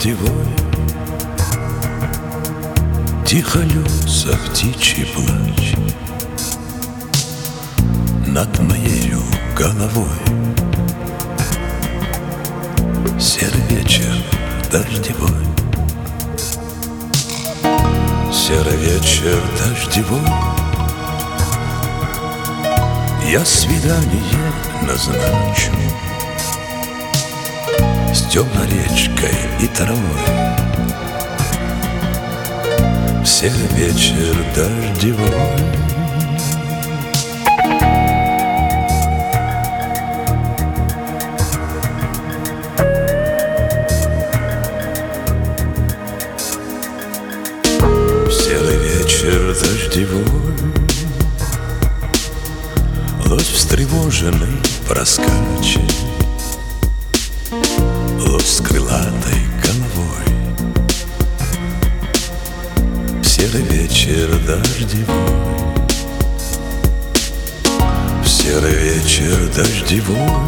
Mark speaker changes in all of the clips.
Speaker 1: дождевой, тихо льется птичий плач над моею головой. Серый вечер дождевой, серый вечер дождевой, я свидание назначу с темной речкой и травой. В серый вечер дождевой, в серый вечер дождевой, лось встревоженный проскачет, лось с крылатой головой. В серый вечер дождевой, в серый вечер дождевой,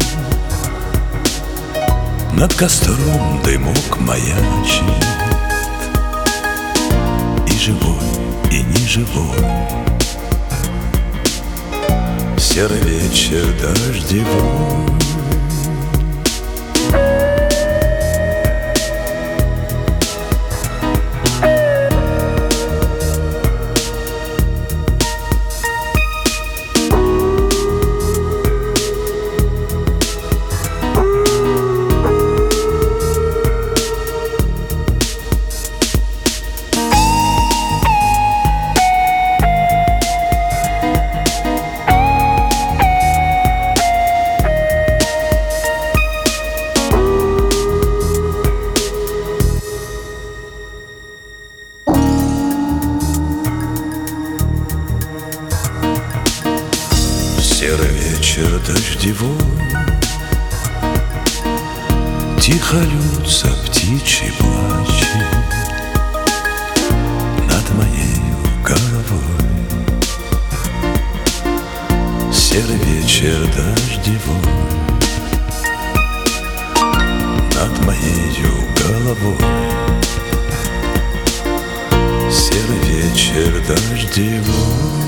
Speaker 1: над костром дымок маячит, и живой, и неживой. Серый вечер дождевой, серый вечер дождевой, тихо льется птичий плач над моею головой. Серый вечер дождевой, над моею головой. Серый вечер дождевой.